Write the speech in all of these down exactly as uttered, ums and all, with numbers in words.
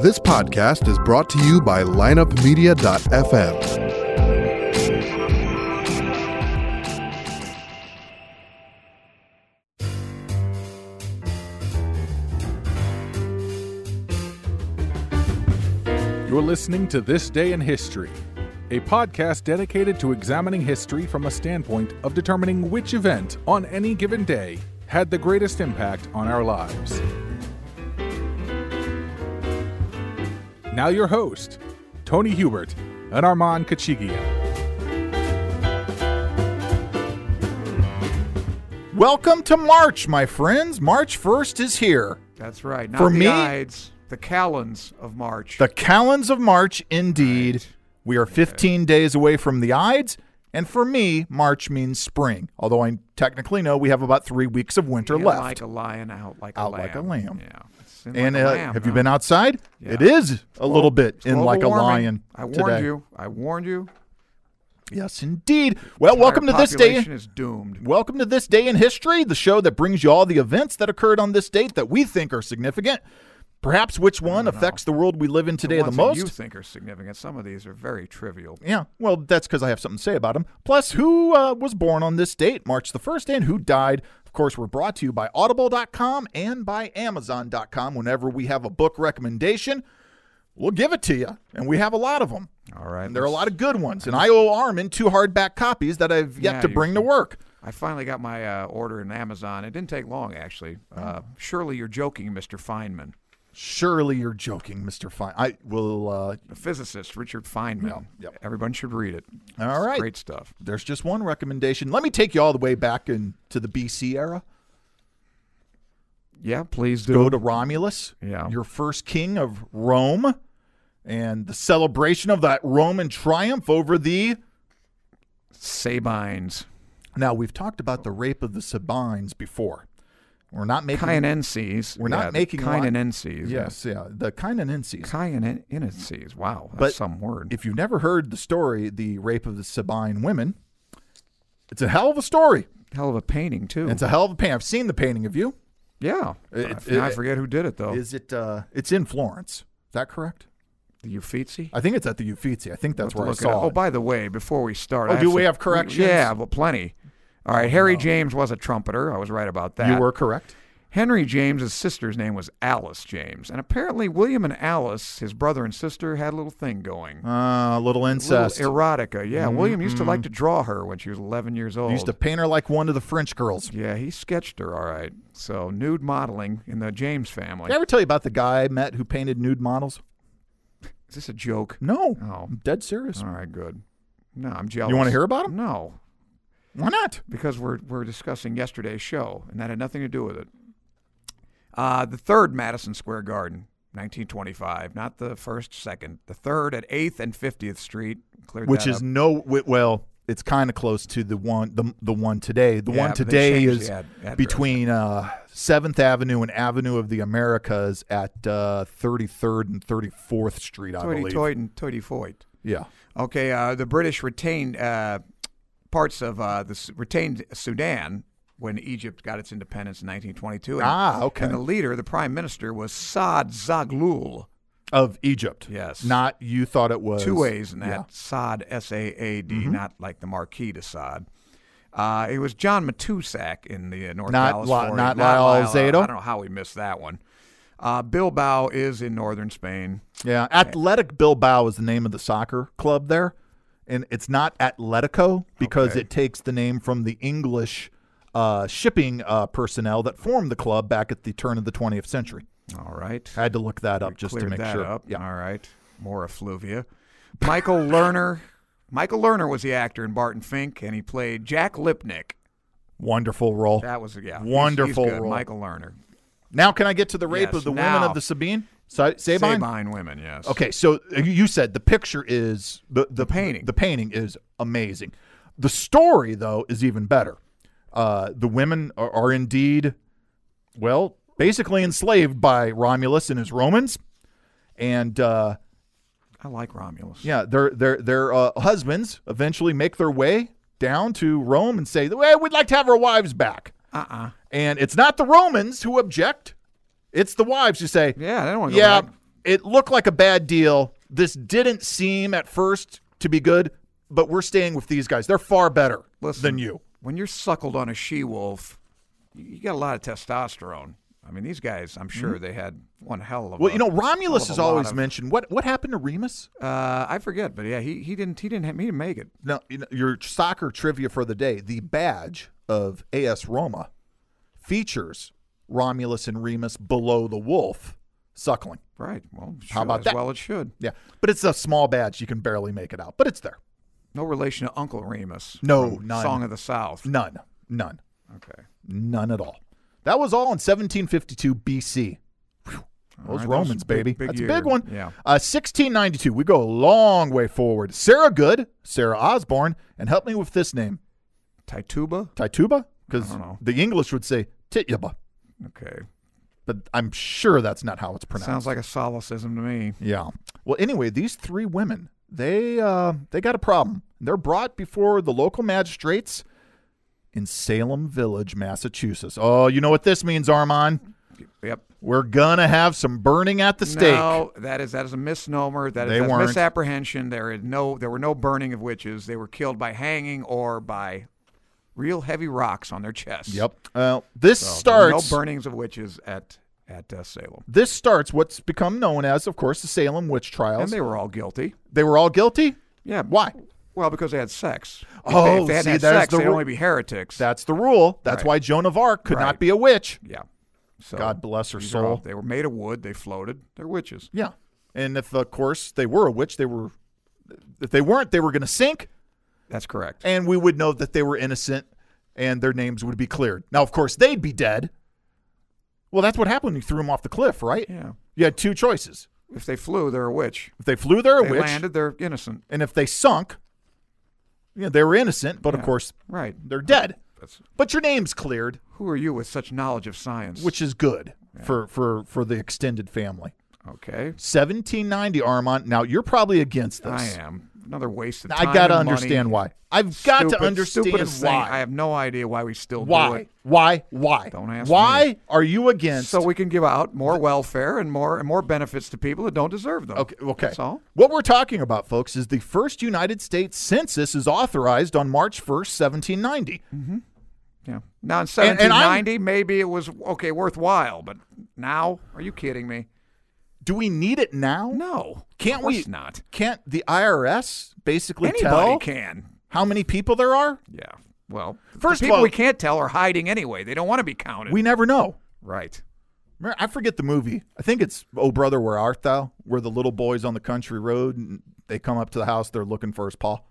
This podcast is brought to you by lineup media dot f m. You're listening to This Day in History, a podcast dedicated to examining history from a standpoint of determining which event on any given day had the greatest impact on our lives. Now your host, Tony Hubert and Armand Kachigian. Welcome to March, my friends. March first is here. That's right. Not For the me, Ides, the calends of March. The calends of March, indeed. Right. We are fifteen days away from the Ides, and for me, March means spring. Although I technically know we have about three weeks of winter In left. like a lion, out like a Out lamb. like a lamb. Yeah. It's in And like a uh, lamb, have huh? you been outside? Yeah. It is a little bit in Global like a warming. lion I warned today. you. I warned you. Yes, indeed. Well, Entire welcome to this day. population is doomed. Welcome to This Day in History, the show that brings you all the events that occurred on this date that we think are significant. Perhaps which one affects the world we live in today the, ones most. that you think are significant. Some of these are very trivial. Yeah, well, that's because I have something to say about them. Plus, who uh, was born on this date, March the first, and who died. Of course, we're brought to you by audible dot com and by amazon dot com. Whenever we have a book recommendation, we'll give it to you, and we have a lot of them. All right. And there are a let's- lot of good ones. And I owe Armin two hardback copies that I've yet Yeah, to you- bring to work. I finally got my uh, order in Amazon. It didn't take long, actually. Uh, surely you're joking, Mister Feynman. Surely you're joking, Mister Fine. I will. Uh, The physicist, Richard Feynman. Yep, yep. Everyone should read it. all It's right. Great stuff. There's just one recommendation. Let me take you all the way back into the B C era. Yeah, please do. Go to Romulus, Yeah. your first king of Rome, and the celebration of that Roman triumph over the. Sabines. Now, we've talked about the rape of the Sabines before. We're not making. Caianenses. We're not yeah, making a lot- Caianenses. Yes, yeah, the Caianenses. Caianenses. Wow, that's But some word. If you've never heard the story, the rape of the Sabine women, it's a hell of a story. Hell of a painting too. It's a hell of a painting. I've seen the painting. Have you? yeah. It- I, I it- forget who did it though. Is it? Uh, it's in Florence. Is that correct? The Uffizi. I think it's at the Uffizi. I think that's We'll where I have to look it up. saw Oh, it. by the way, before we start, Oh, I do we some- have corrections? Yeah, well, plenty. All right, Harry James was a trumpeter. I was right about that. You were correct. Henry James's sister's name was Alice James, and apparently William and Alice, his brother and sister, had a little thing going. Uh, a little incest. Little erotica. Yeah, William used to like to draw her when she was eleven years old. Used to paint her like one of the French girls. Yeah, he sketched her, all right. So, nude modeling in the James family. Did I ever tell you about the guy I met who painted nude models? Is this a joke? No. Oh. I'm dead serious. All right, good. No, I'm jealous. You want to hear about him? No, Why not? because we're we're discussing yesterday's show, and that had nothing to do with it. Uh, the third Madison Square Garden, nineteen twenty-five, not the first, second. The third at eighth and fiftieth Street. Cleared Which that is up. no, wi- well, it's kind of close to the one, the, the one today. The Yeah, one but they today changed is the ad- address. between uh, seventh Avenue and Avenue of the Americas at uh, thirty-third and thirty-fourth Street, I Toity believe. toit and toity foit. Yeah. Okay, uh, the British retained uh, parts of uh, the S- retained Sudan when Egypt got its independence in nineteen twenty-two. And, Ah, okay. And the leader, the prime minister, was Saad Zaghloul. Of Egypt. Yes. Not, you thought it was. Two A's in that. Yeah. Saad, S A A D, Mm-hmm. not like the Marquis de Sade. Uh, it was John Matusak in the uh, North Not Dallas. Li- Florida. not Lyle Lyle, Alzado? I don't know how we missed that one. Uh, Bilbao is in northern Spain. Yeah. Athletic Bilbao is the name of the soccer club there. And it's not Atletico because Okay. it takes the name from the English uh, shipping uh, personnel that formed the club back at the turn of the twentieth century. All right. I had to look that up We just to cleared make that sure. Up. Yeah. All right. More effluvia. Michael Lerner. Michael Lerner was the actor in Barton Fink, and he played Jack Lipnick. Wonderful role. That was yeah. he's- Wonderful he's good. role. Michael Lerner. Now, can I get to the rape Yes, of the now. women of the Sabine? Sa- Sabine? Sabine women, yes. Okay, so uh, you said the picture is the, the The painting. The painting is amazing. The story, though, is even better. Uh, the women are, are indeed, well, basically enslaved by Romulus and his Romans, and uh, I like Romulus. yeah, their their their uh, husbands eventually make their way down to Rome and say, "Well, we'd like to have our wives back." Uh-uh. And it's not the Romans who object; it's the wives who say, Yeah, they don't want to go "Yeah, back. it looked like a bad deal. This didn't seem at first to be good, but we're staying with these guys. They're far better Listen, than you. When you're suckled on a she-wolf, you you got a lot of testosterone. I mean, these guys, I'm sure mm-hmm. they had one hell of well, a you know, Romulus is always of, mentioned. What what happened to Remus? Uh, I forget, but yeah, he he didn't he didn't have, he didn't make it. No, you know, your soccer trivia for the day. The badge of A S Roma features Romulus and Remus below the wolf suckling. Right. Well, how about as that? Well, it should. Yeah, but it's a small badge. You can barely make it out, but it's there. No relation to Uncle Remus. No, none. Song of the South. None. None. Okay. None at all. That was all in seventeen fifty-two B C. Whew. Those right, Romans, big, baby. big That's year. a big one. Yeah. Uh, sixteen ninety-two. We go a long way forward. Sarah Good, Sarah Osborne, and help me with this name. Tituba? Tituba? Because I don't know. the English would say Tituba. Okay. But I'm sure that's not how it's pronounced. Sounds like a solecism to me. Yeah. Well, anyway, these three women, they uh, they got a problem. They're brought before the local magistrates in Salem Village, Massachusetts. Oh, you know what this means, Armand? Yep. We're going to have some burning at the stake. No, that is that is a misnomer. That They is that's weren't. misapprehension. There is no there were no burning of witches. They were killed by hanging or by real heavy rocks on their chests. Yep. Well, this So there were starts no burnings of witches at at uh, Salem. This starts what's become known as, of course, the Salem witch trials. And they were all guilty. They were all guilty? Yeah. Why? Well, because they had sex. If Oh, they, if they hadn't see, had there's sex, the they'd ru- only be heretics. That's the rule. That's Right. why Joan of Arc could Right. not be a witch. Yeah. So God bless her these soul. are all- they were made of wood. They floated. They're witches. Yeah. And if, of course, they were a witch, they were, if they weren't, they were going to sink, That's correct. and we would know that they were innocent, and their names would be cleared. Now, of course, they'd be dead. Well, that's what happened when you threw them off the cliff, right? Yeah. You had two choices. If they flew, they're a witch. If they flew, they're a If they witch. landed, they're innocent. And if they sunk, you know, they were innocent, but of Yeah. course, Right. they're dead. That's, But your name's cleared, who are you with such knowledge of science? which is good for, for, for the extended family. Okay. seventeen ninety, Armand. Now, you're probably against this. I am. Another waste of I time. got to and money. understand why. I've got Stupid, to understand stupidest thing. why. I have no idea why we still do Why? it. Why? Why? Don't ask Why me. are you against? So we can give out more welfare and more and more benefits to people that don't deserve them. Okay. Okay. That's all. What we're talking about, folks, is the first United States Census is authorized on March first, seventeen ninety. Yeah. Now in and seventeen I'm- ninety, maybe it was okay, worthwhile, but now, are you kidding me? Do we need it now? No. Can't of course we? not. Can't the I R S basically Anybody tell can. how many people there are? Yeah. Well, First the of people all- we can't tell are hiding anyway. They don't want to be counted. We never know. right. Remember, I forget the movie. I think it's Oh Brother, Where Art Thou? Where the little boy's on the country road and they come up to the house. They're looking for his paw.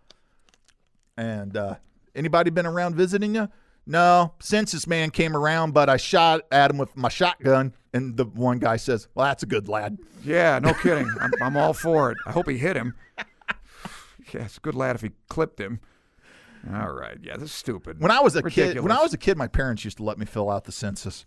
And uh, anybody been around visiting you? No, census man came around, but I shot at him with my shotgun. And the one guy says, well, that's a good lad. Yeah, no kidding. I'm, I'm all for it. I hope he hit him. Yeah, it's a good lad if he clipped him. All right. Yeah, this is stupid. When I was a Ridiculous. kid, when I was a kid, my parents used to let me fill out the census.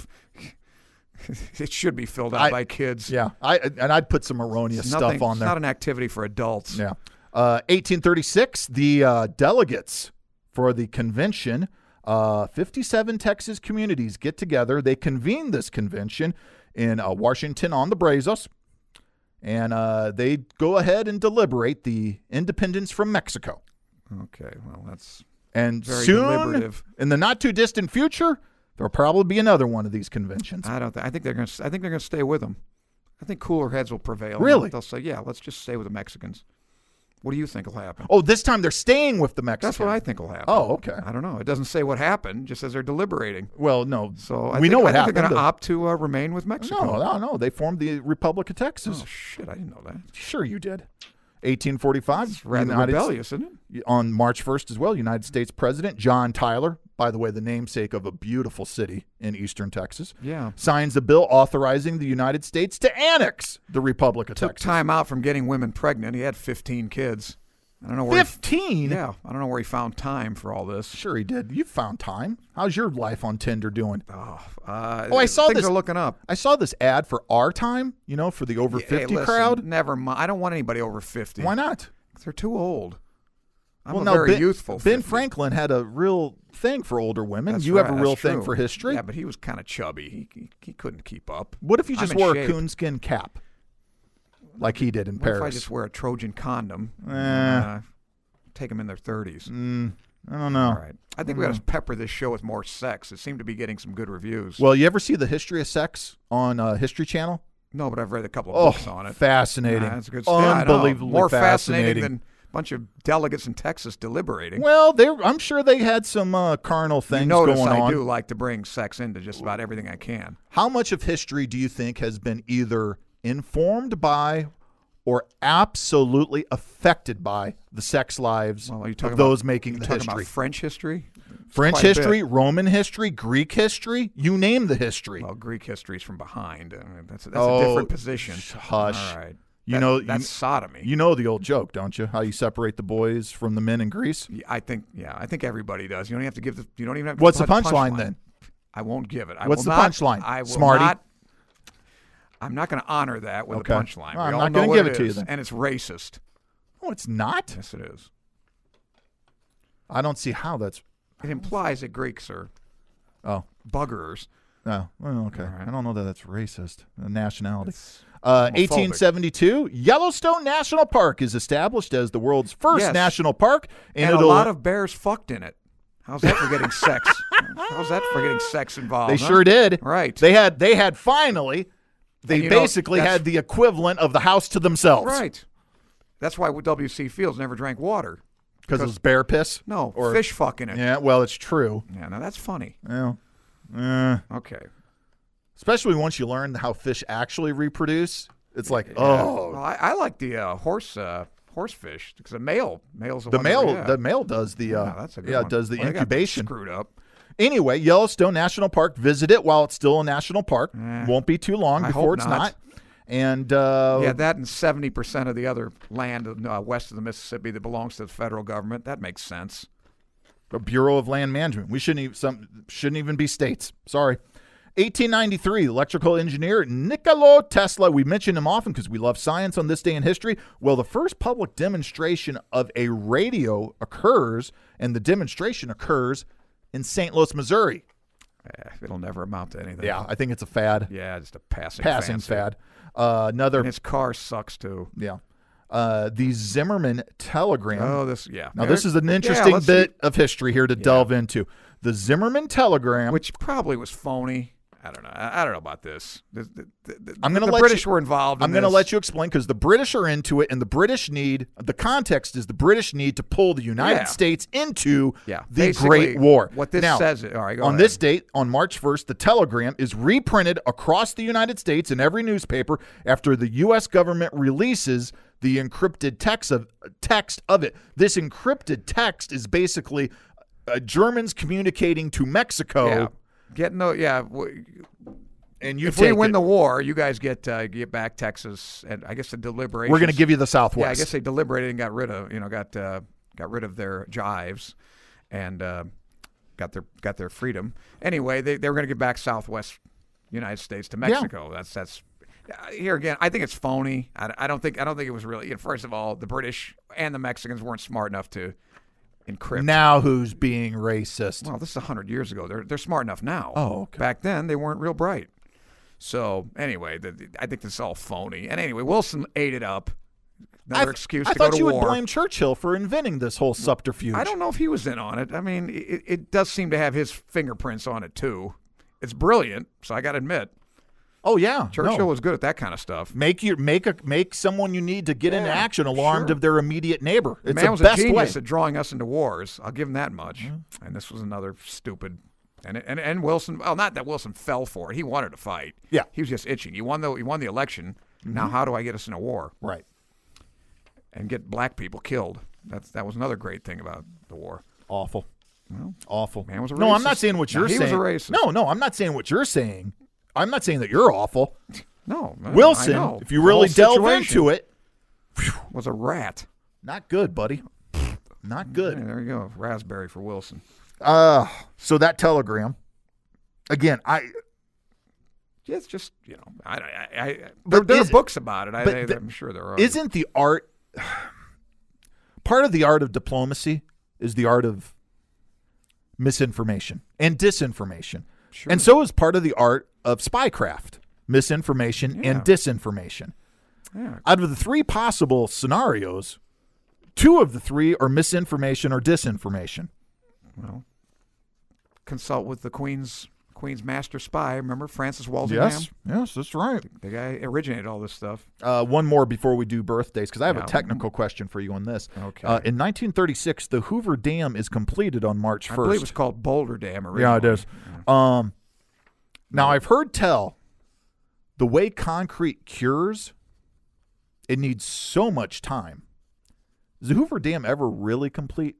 It should be filled out I- by kids. Yeah, I and I'd put some erroneous It's nothing- stuff on it's there. not an activity for adults. Yeah. Uh, eighteen thirty-six, the uh, delegates for the convention, uh, fifty-seven Texas communities get together. They convene this convention in uh, Washington on the Brazos, and uh, they go ahead and deliberate the independence from Mexico. Okay, well, that's And Very soon, deliberative. in the not-too-distant future, there'll probably be another one of these conventions. I don't. Th- I think they're going. to I think they're going to stay with them. I think cooler heads will prevail. Really? They'll say, "Yeah, let's just stay with the Mexicans." What do you think will happen? Oh, this time they're staying with the Mexicans. That's what I think will happen. Oh, okay. I don't know. It doesn't say what happened. It just says they're deliberating. Well, no. So I we think, know what I think happened. They're going The- to opt to uh, remain with Mexico. No, no, no. They formed the Republic of Texas. Oh shit! I didn't know that. Sure you did. eighteen forty-five. It's rather United- rebellious, isn't it? On March first as well, United States President John Tyler, by the way, the namesake of a beautiful city in eastern Texas, Yeah. signs a bill authorizing the United States to annex the Republic of Took Texas. time out from getting women pregnant. He had fifteen kids. I don't know where. He, fifteen? yeah, I don't know where he found time for all this. Sure he did. You found time. How's your life on Tinder doing? Oh, uh, Oh, I saw things this- are looking up. I saw this ad for Our Time, you know, for the over Hey, fifty listen, crowd. Never mind. I don't want anybody over fifty. Why not? They're too old. I'm well, a no, very Ben, youthful. Ben fifty. Franklin had a real thing for older women. That's you have right, a real that's thing true. for history. Yeah, but he was kind of chubby. He, he he couldn't keep up. What if you I'm just in wore shape. a coonskin cap? like he did in what Paris. if I just wear a Trojan condom? Eh. And, uh, take them in their thirties. Mm, I don't know. All right. I think we got to pepper this show with more sex. It seemed to be getting some good reviews. Well, you ever see the History of Sex on uh, History Channel? No, but I've read a couple of Oh, books on it. fascinating. Yeah, that's a good stuff. Yeah, I know. Unbelievably More fascinating. fascinating than a bunch of delegates in Texas deliberating. Well, they I'm sure they had some uh, carnal things you notice going I on. do like to bring sex into just about everything I can. How much of history do you think has been either informed by or absolutely affected by the sex lives Well, are you of talking those about, making you the talking history? about French history? It's French quite a bit. history, Roman history, Greek history, you name the history. Well, Greek history is from behind. I mean, that's that's Oh, a different position. hush. All right. You That- know, that's you, sodomy. you know the old joke, don't you? How you separate the boys from the men in Greece? Yeah, I think. Yeah, I think everybody does. You don't even have to give the. You don't even have. to What's the put punchline then? I won't give it. I What's will the not- punchline? I will Smarty? not. I'm not going to honor that with Okay. a punchline. Well, We I'm all not know gonna what give it to you is, then. and it's racist. Oh, it's not? Yes, it is. I don't see how that's. It implies that Greeks are Oh, buggerers. no. Well, okay. All right. I don't know that that's racist. A nationality. It's Uh, homophobic. eighteen seventy-two, Yellowstone National Park is established as the world's first Yes. national park, and, and a it'll, lot of bears fucked in it. How's that for getting sex? How's that for getting sex involved? they huh? sure did. Right. They had. They had finally. They And you know, basically that's- had the equivalent of the house to themselves. Right. That's why W C Fields never drank water. Because it was bear piss. No, Or- fish fucking it. Yeah. Well, it's true. Yeah, now that's funny. Well, eh. Okay. especially once you learn how fish actually reproduce. It's like, Yeah. oh, Well, I, I like the uh, horse uh, horse fish because the male male's the, the one that- male. yeah. the male does the. Uh, yeah, that's a good yeah, one. does the Well, they got incubation. screwed up. Anyway, Yellowstone National Park. Visit it while it's still a national park. Eh, Won't be too long I before hope it's not. not. And uh, Yeah, that and seventy percent of the other land uh, west of the Mississippi that belongs to the federal government. That makes sense. the Bureau of Land Management. We shouldn't even, some shouldn't even be states. Sorry. eighteen ninety-three, electrical engineer Nikola Tesla. We mention him often because we love science on this day in history. Well, the first public demonstration of a radio occurs, and the demonstration occurs in Saint Louis, Missouri. Eh, it'll never amount to anything. Yeah, I think it's a fad. Yeah, just a passing Passing fancy. fad. Uh, another, And his car sucks too. yeah. Uh, the Zimmerman telegram. Oh, this yeah. Now, this is an Yeah, interesting let's bit see. of history here to delve into. The Zimmerman telegram. which probably was phony. I don't know. I, I don't know about this. The, the, the, the, I'm gonna the let British you- were involved. In I'm going to this. let you explain because the British are into it, and the British need the context is the British need to pull the United Yeah. States into Yeah, the basically, Great War. What this now, says. All right, go on ahead. this date, on March first, the telegram is reprinted across the United States in every newspaper after the U S government releases the encrypted text of text of it. This encrypted text is basically uh, Germans communicating to Mexico, yeah, getting the yeah. w- and you if take we win it. the war, you guys get uh, get back Texas, and I guess the deliberation. We're going to give you the Southwest. Yeah, I guess they deliberated and got rid of you know got uh, got rid of their jives, and uh, got their got their freedom. Anyway, they, they were going to give back Southwest United States to Mexico. That's that's uh, here again. I think it's phony. I, I don't think I don't think it was really. You know, first of all, the British and the Mexicans weren't smart enough to encrypt. Now who's being racist? Well, this is a hundred years ago. They're they're smart enough now. Oh, okay. Back then they weren't real bright. So anyway, the, the- I think this is all phony. And anyway, Wilson ate it up. Another I, excuse I to go thought to you war. would blame Churchill for inventing this whole subterfuge. I don't know if he was in on it. I mean, it, it does seem to have his fingerprints on it too. It's brilliant, so I got to admit, Oh yeah, Churchill no. was good at that kind of stuff. Make you make a make someone you need to get into Yeah, action alarmed sure. of their immediate neighbor. The It's man the was best a genius way. at drawing us into wars. I'll give him that much. Mm-hmm. And this was another stupid. And and and Wilson. Well, not that Wilson fell for it. He wanted to fight. Yeah. he was just itching. He won the he won the election. Mm-hmm. Now, how do I get us in a war Right. and get black people killed? That's that was another great thing about the war. Awful. Well, Awful. man was a no, I'm not racist. saying what No, you're he was saying. a racist. No, no, I'm not saying what you're saying. I'm not saying that you're awful. no, I Wilson, know. if you The really whole delve situation into it, was a rat. not good, buddy. Not good. Yeah, there you go, raspberry for Wilson. Uh, so that telegram, again, I Yeah, it's just you know, I, I, I there, But there is- are books about it. I, but I, the- I'm sure there are. isn't the art part of the art of diplomacy is the art of misinformation and disinformation. Sure. And so is part of the art of spycraft, misinformation Yeah. and disinformation. Yeah. Out of the three possible scenarios, two of the three are misinformation or disinformation. Well, consult with the Queen's Queen's master spy. Remember Francis Walsingham? Yes, yes, that's right. The guy originated all this stuff. Uh, one more before we do birthdays, because I have Yeah. a technical question for you on this. Okay. Uh, in nineteen thirty-six, the Hoover Dam is completed on March first. I believe it was called Boulder Dam originally. Yeah, it is. Um, now, I've heard tell the way concrete cures, it needs so much time. Is the Hoover Dam ever really complete?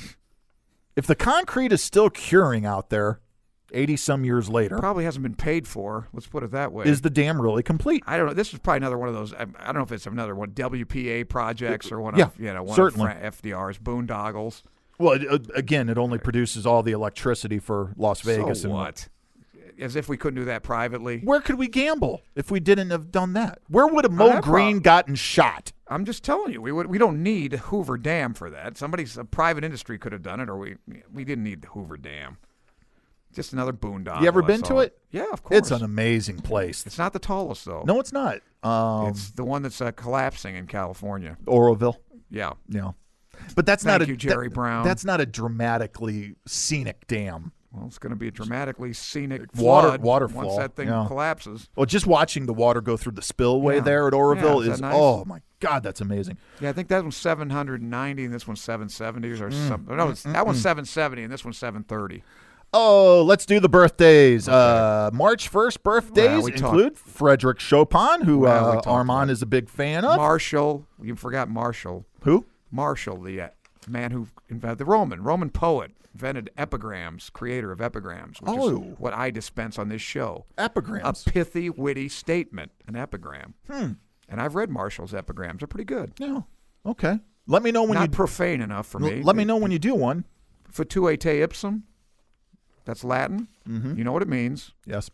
If the concrete is still curing out there eighty-some years later, Probably hasn't been paid for. Let's put it that way. is the dam really complete? I don't know. This is probably another one of those. I, I don't know if it's another one W P A projects or one Yeah, of you know one certainly. of Fra- F D R's boondoggles. Well, it, uh, again, it only produces all the electricity for Las Vegas. So and what? As if we couldn't do that privately. Where could we gamble if we didn't have done that? Where would a Well, Mo that Green prob- gotten shot? I'm just telling you, we would, we don't need Hoover Dam for that. Somebody's a private industry could have done it, or we we didn't need the Hoover Dam. Just another boondoggle. You ever I been saw to it? Yeah, of course. It's an amazing place. It's not the tallest though. No, it's not. Um, it's the one that's uh, collapsing in California. Oroville. Yeah. Yeah. But that's Thank not a you, Jerry that- Brown. That's not a dramatically scenic dam. Well, it's going to be a dramatically scenic Water- flood waterfall, once that thing yeah. collapses. Well, just watching the water go through the spillway Yeah. there at Oroville Yeah, is is, that nice? oh my God, that's amazing. Yeah, I think that one's seven hundred ninety and this one's seven seventy or Mm. something. No, it's, that one's seven seventy and this one's seven thirty. Oh, let's do the birthdays. Uh, March first birthdays Well, we talked- include Frederick Chopin, who Well, we uh, talked Armand about- is a big fan of. Marshall, you forgot Marshall. Who? Marshall, the uh, man who invented the Roman, Roman poet, invented epigrams, creator of epigrams, which Oh. is what I dispense on this show. A Epigrams. pithy, witty statement, an epigram. Hmm. And I've read Marshall's epigrams. They're pretty good. Yeah. Okay. Let me know when Not you profane enough for me. Let me know when you do one. Fortuite ipsum. That's Latin. Mm-hmm. You know what it means. Yes.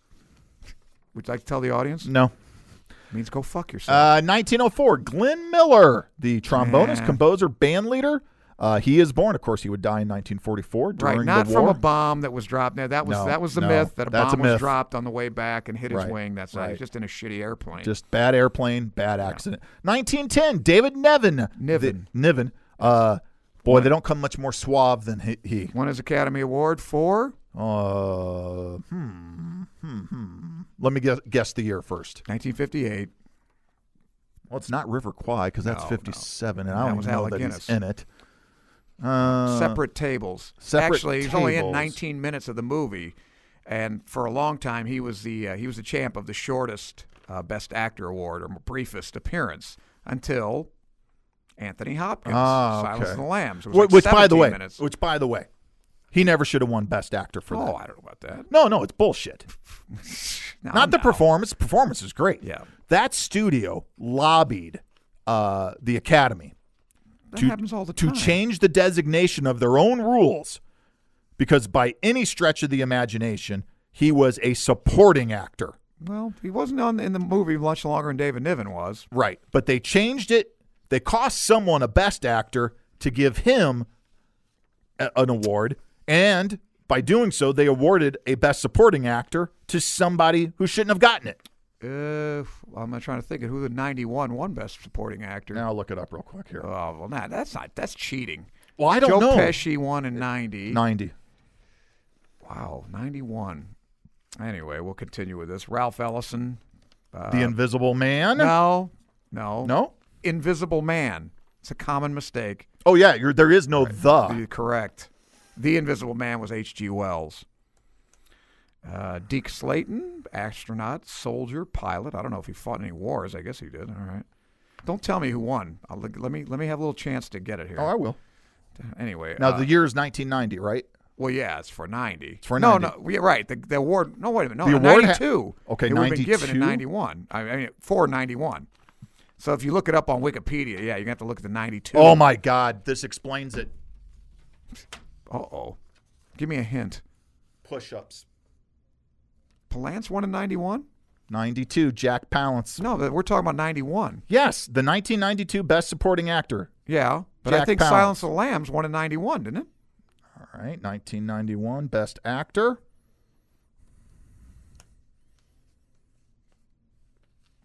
Would you like to tell the audience? No. It means go fuck yourself. Uh, nineteen oh four, Glenn Miller, the trombonist, Yeah. composer, band leader. Uh, he is born. Of course, he would die in nineteen forty-four during right, not the from war. a bomb that was dropped. Now that was No, that was the no, myth that a that's a bomb was myth. dropped on the way back and hit his Right, wing. That's not. right. He's just in a shitty airplane. Just bad airplane, bad accident. nineteen ten, David Niven. Niven. The, Niven. Uh, boy, they don't come much more suave than he. he. Won his Academy Award for Uh, hmm, hmm, hmm. Let me guess, guess the year first. nineteen fifty-eight. Well, it's not River Kwai because that's No, fifty-seven, and That I don't was even know Alec that Guinness. he's in it. Uh, Separate tables. separate Actually, he's only in tables. nineteen minutes of the movie, and for a long time he was the uh, he was the champ of the shortest uh, Best Actor award or briefest appearance until Anthony Hopkins, Ah, Silence okay. of the Lambs. It was Wh- like which, by the seventeen way, minutes. which by the way, he never should have won Best Actor for oh, that. I don't know about that. No, no, it's bullshit. No, Not the no. performance. Performance is great. Yeah. That studio lobbied uh, the Academy That to, happens all the to time. change the designation of their own rules because by any stretch of the imagination, he was a supporting actor. Well, he wasn't on in the movie much longer than David Niven was. Right. But they changed it. They cost someone a Best Actor to give him a, an award. And by doing so, they awarded a Best Supporting Actor to somebody who shouldn't have gotten it. Uh, I'm not trying to think of who the ninety-one won Best Supporting Actor. Now I'll look it up real quick here. Oh well, nah, that's not that's cheating. Well, I don't Joe know. Pesci won in ninety. ninety. Wow, ninety-one. Anyway, we'll continue with this. Ralph Ellison. Uh, The Invisible Man? no, no, No? Invisible Man. It's a common mistake. Oh, yeah. You're, there is no the. You're correct. The Invisible Man was H G. Wells. Uh, Deke Slayton, astronaut, soldier, pilot. I don't know if he fought in any wars. I guess he did. All right. Don't tell me who won. I'll, let me let me have a little chance to get it here. Oh, I will. Anyway. Now, uh, the year is nineteen ninety, right? Well, yeah, it's for ninety. It's for no, ninety. no, yeah, right. The, the award. No, wait a minute. No, The no, award ha- ninety-two. Okay, it would have been given in ninety-two? ninety-one. I mean, for ninety-one. So if you look it up on Wikipedia, yeah, you're gonna have to look at the ninety-two. Oh, my God. This explains it. Uh oh. Give me a hint. Push-ups. Palance won in ninety-one. ninety-two, Jack Palance. No, but we're talking about ninety-one. Yes, the nineteen ninety-two Best Supporting Actor. Yeah, but I Jack think Palance. Silence of the Lambs won in ninety-one, didn't it? All right, nineteen ninety-one Best Actor.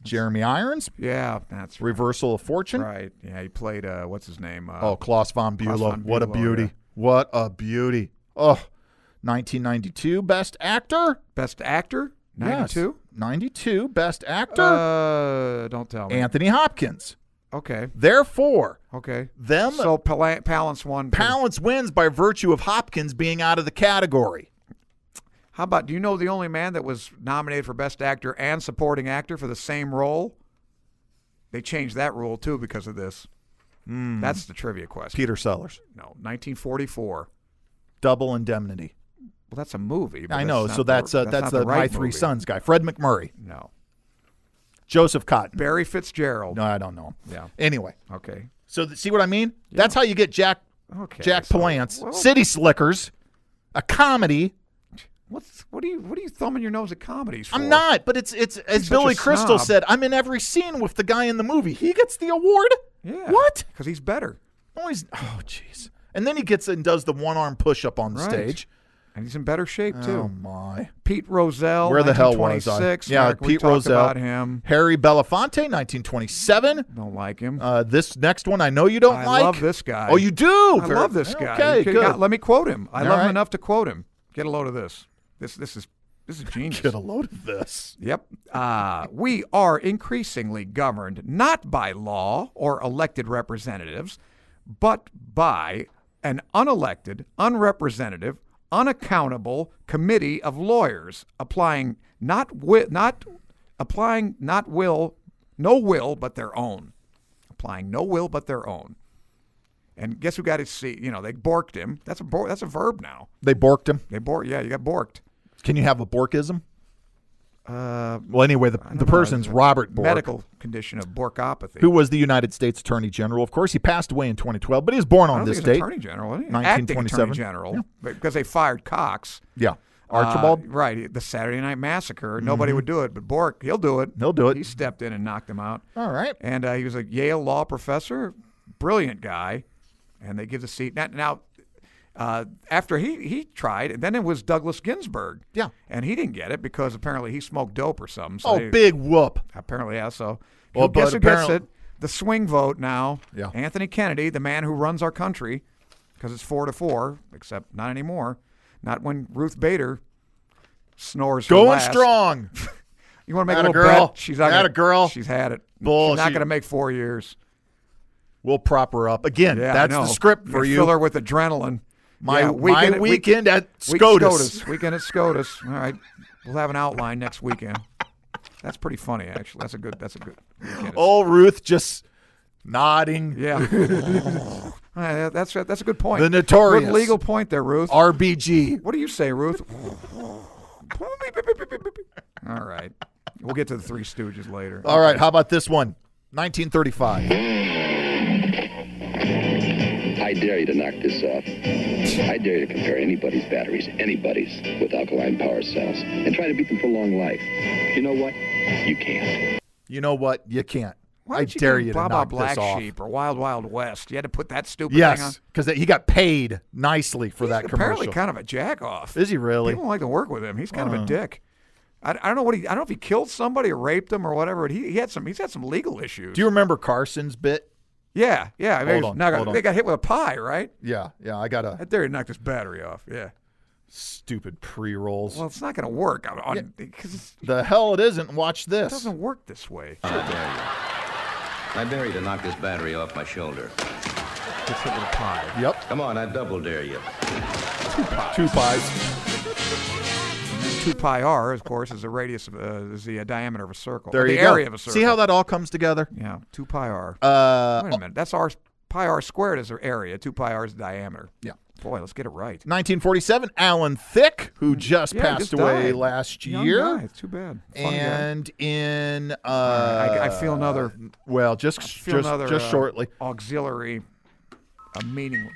Jeremy Irons. Yeah, that's right. Reversal of Fortune. Right. Yeah, he played, uh, what's his name? Uh, Oh, Klaus von Bülow. Klaus von What a Bülow, beauty. yeah. What a beauty. Oh, nineteen ninety-two Best Actor. Best Actor? ninety-two? Yes. ninety-two Best Actor. Uh, don't tell me. Anthony Hopkins. Okay. Therefore, Okay. them So Pal- Palance won. for- Palance wins by virtue of Hopkins being out of the category. How about, do you know the only man that was nominated for Best Actor and Supporting Actor for the same role? They changed that rule, too, because of this. Mm. That's the trivia question. Peter Sellers. No, nineteen forty-four. Double Indemnity. Well, that's a movie. but I that's know. not So that's the, uh, that's not the, the right My Three movie. Sons guy. Fred McMurray. No. Joseph Cotton. Barry Fitzgerald. No, I don't know him. Yeah. Anyway, Okay. so th- see what I mean? That's how you get Jack Okay. Jack so- Palance. well, City Slickers, a comedy. What's what are you what are you thumbing your nose at comedies for? I'm not, but it's it's as such Billy a Crystal snob. said. I'm in every scene with the guy in the movie. He gets the award. Yeah. What? Because he's better. Oh, he's oh, jeez. And then he gets and does the one arm push up on the Right. stage. And he's in better shape, too. Oh my! Pete Rozelle. Where the hell was I? nineteen twenty-six. Yeah, Mark, we Pete talked Rozelle. about him. Harry Belafonte, nineteen twenty-seven. Don't like him. Uh, this next one, I know you don't I like. love this guy. Oh, you do. I Very- love this guy. Okay, You good. got- let me quote him. I All love right. him enough to quote him. Get a load of this. This this is this is genius. Get a load of this. Yep. Uh, we are increasingly governed not by law or elected representatives, but by an unelected, unrepresentative, unaccountable committee of lawyers applying not wi- not applying not will no will but their own, applying no will but their own. And guess who got his seat? You know, they borked him. That's a bor- that's a verb now. They borked him. They borked. Yeah, you got borked. Can you have a borkism? Uh, Well, anyway, the, I don't the know. person's It's a Robert Bork, medical condition of borkopathy. who was the United States Attorney General. Of course, he passed away in twenty twelve, but he was born I on don't this think he's date. Attorney General, isn't he? nineteen Acting twenty-seven. Attorney General, Yeah. because they fired Cox. Yeah, Archibald. Uh, right, the Saturday Night Massacre. Nobody would do it, but Bork, he'll do it. He'll do it. He stepped in and knocked him out. All right. And uh, he was a Yale law professor, brilliant guy, and they give the seat. Now, now uh, after he, he tried, and then it was Douglas Ginsburg. Yeah. And he didn't get it because apparently he smoked dope or something. So Oh, they- big whoop. Apparently, yeah. So, Well, who guess but who gets apparently- it? The swing vote now. Yeah. Anthony Kennedy, the man who runs our country, because it's four to four, except not anymore. Not when Ruth Bader snores. her Going last. strong. You want to make Atta a little girl. bet? She's not Atta gonna, girl. She's had it. Bull, She's not she- going to make four years. We'll prop her up. Again, Yeah, I that's know. the script for You you. Fill her with adrenaline. My, Yeah, my weekend, weekend at week- SCOTUS. Weekend at SCOTUS. All right, we'll have an outline next weekend. That's pretty funny, actually. That's a good. That's a good. weekend at Oh, Ruth just nodding. Yeah, All right, that's that's a good point. The notorious good legal point there, Ruth. R B G. What do you say, Ruth? All right, we'll get to the Three Stooges later. All right, how about this one? nineteen thirty-five. I dare you to knock this off. I dare you to compare anybody's batteries, anybody's, with alkaline power cells, and try to beat them for long life. You know what? You can't. You know what? You can't. Why I did you dare do you to Blah knock Blah Black this off. Sheep or Wild Wild West? You had to put that stupid thing on. Yes, because he got paid nicely for He's that apparently commercial. kind of a jack off. Is he really? People don't like to work with him. He's kind of Uh. a dick. I, I don't know what he. I don't know if he killed somebody or raped them or whatever. But he, he had some. He's had some legal issues. Do you remember Carson's bit? Yeah, yeah. I mean, Hold on, now hold on. they got hit with a pie, right? Yeah, yeah. I got a I dare you to knock this battery off. Yeah. stupid pre-rolls. Well, it's not going to work on, on because the hell it isn't. Watch it this. doesn't work this way. I dare you. I dare you to knock this battery off my shoulder. Gets hit with a pie. Yep. Come on, I double dare you. Two pies. Two pi r, of course, is the radius of uh, is the uh, diameter of a circle. There or you the go. area of a circle. See how that all comes together? Yeah, two pi r. Uh, Wait a minute. That's r pi r squared is the area. Two pi r is the diameter. Yeah. Boy, let's get it right. nineteen forty-seven, Alan Thicke, who just Yeah, passed just away died. last Young year. guy. It's too bad. Funny guy. And in uh, I, I feel another. well, just feel just another, just uh, shortly. Auxiliary. A meaning.